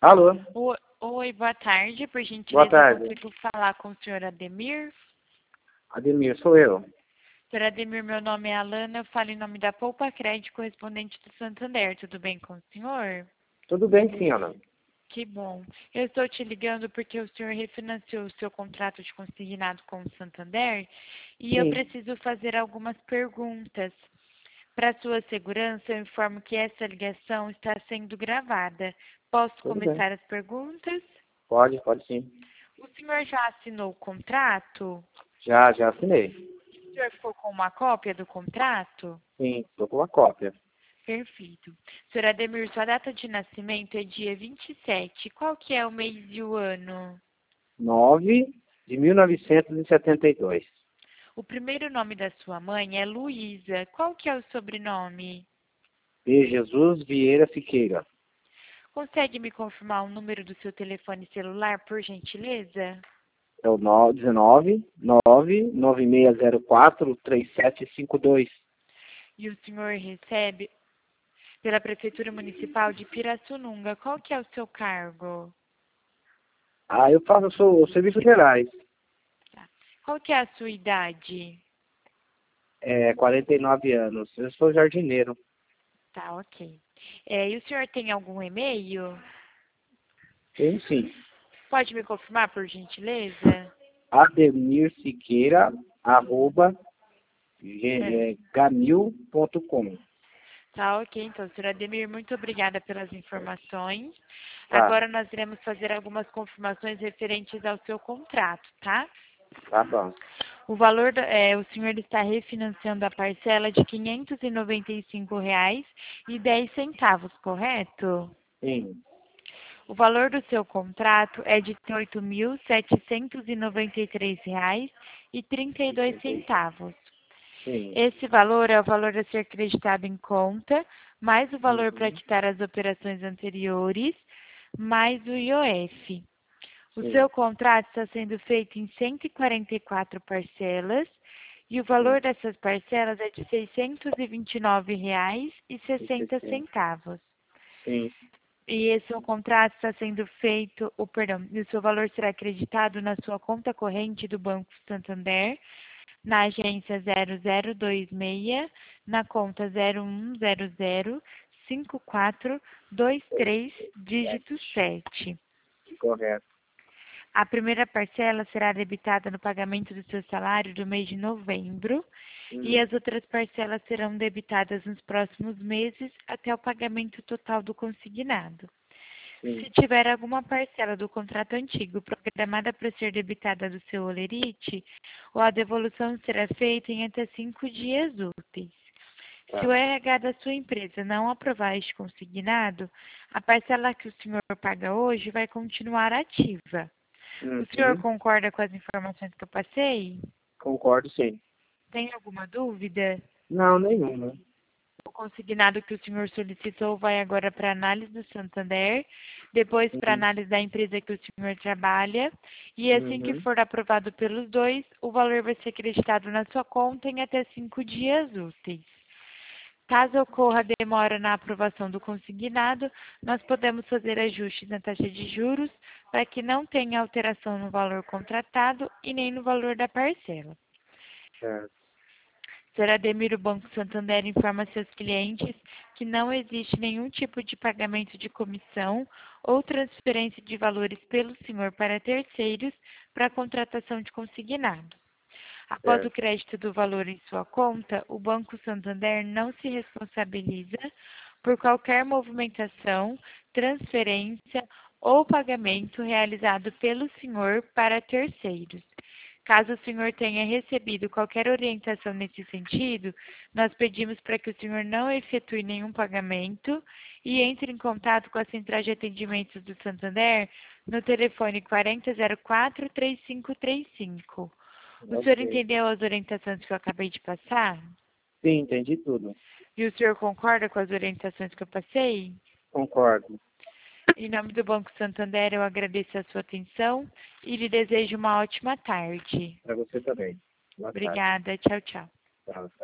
Alô? Oi, boa tarde. Por Boa gentileza, eu tarde. consigo falar com o senhor Ademir? Ademir, sou eu. Senhor Ademir, meu nome é Alana, eu falo em nome da Poupa Crédito, correspondente do Santander. Tudo bem com o senhor? Tudo bem, sim, Ana. Que bom. Eu estou te ligando porque o senhor refinanciou o seu contrato de consignado com o Santander e eu Sim, preciso fazer algumas perguntas. Para sua segurança, eu informo que essa ligação está sendo gravada. Posso tudo bem. começar as perguntas? Pode sim. O senhor já assinou o contrato? Já assinei. O senhor ficou com uma cópia do contrato? Sim, estou com uma cópia. Perfeito. Senhor Ademir, sua data de nascimento é dia 27. Qual que é o mês e o ano? 9 de 1972. O primeiro nome da sua mãe é Luísa. Qual que é o sobrenome? E Jesus Vieira Siqueira. Consegue me confirmar o número do seu telefone celular, por gentileza? É o 1996043752. E o senhor recebe pela Prefeitura Municipal de Pirassununga. Qual que é o seu cargo? Eu faço os serviços gerais. Tá. Qual que é a sua idade? 49 anos. Eu sou jardineiro. Tá, ok. E o senhor tem algum e-mail? Tenho sim. Pode me confirmar, por gentileza? Ademir Siqueira, É. @gmail.com. Tá, ok. Então, senhor Ademir, muito obrigada pelas informações. Tá, Agora nós iremos fazer algumas confirmações referentes ao seu contrato, tá? tá bom. O valor, o senhor está refinanciando a parcela de R$ 595,10, correto? Sim, O valor do seu contrato é de R$ 8.793,32. sim. Esse valor é o valor a ser acreditado em conta, mais o valor para Uhum, quitar as operações anteriores, mais o IOF. O sim, seu contrato está sendo feito em 144 parcelas e o sim. valor dessas parcelas é de R$ 629,60. Sim, E esse seu contrato está sendo feito, e o seu valor será acreditado na sua conta corrente do Banco Santander, na agência 0026, na conta 01005423, dígito 7. correto. A primeira parcela será debitada no pagamento do seu salário do mês de novembro e Uhum, as outras parcelas serão debitadas nos próximos meses até o pagamento total do consignado. sim, Se tiver alguma parcela do contrato antigo programada para ser debitada do seu holerite, a devolução será feita em até 5 dias úteis. Se tá. o RH da sua empresa não aprovar este consignado, a parcela que o senhor paga hoje vai continuar ativa. O senhor Uhum, concorda com as informações que eu passei? concordo, sim. Tem alguma dúvida? Não, nenhuma. O consignado que o senhor solicitou vai agora para análise do Santander, depois para Uhum, análise da empresa que o senhor trabalha, e assim que uhum, for aprovado pelos dois, o valor vai ser acreditado na sua conta em até 5 dias úteis. Caso ocorra demora na aprovação do consignado, nós podemos fazer ajustes na taxa de juros para que não tenha alteração no valor contratado e nem no valor da parcela. certo. Sr. Ademir, o Banco Santander informa seus clientes que não existe nenhum tipo de pagamento de comissão ou transferência de valores pelo senhor para terceiros para a contratação de consignado. Após o Certo. crédito do valor em sua conta, o Banco Santander não se responsabiliza por qualquer movimentação, transferência ou pagamento realizado pelo senhor para terceiros. Caso o senhor tenha recebido qualquer orientação nesse sentido, nós pedimos para que o senhor não efetue nenhum pagamento e entre em contato com a Central de Atendimentos do Santander no telefone 4004-3535. O senhor Ok. entendeu as orientações que eu acabei de passar? Sim, entendi tudo. E o senhor concorda com as orientações que eu passei? Concordo. Em nome do Banco Santander, eu agradeço a sua atenção e lhe desejo uma ótima tarde. Para você também. Boa tarde. Obrigada. Tchau, tchau. Tchau.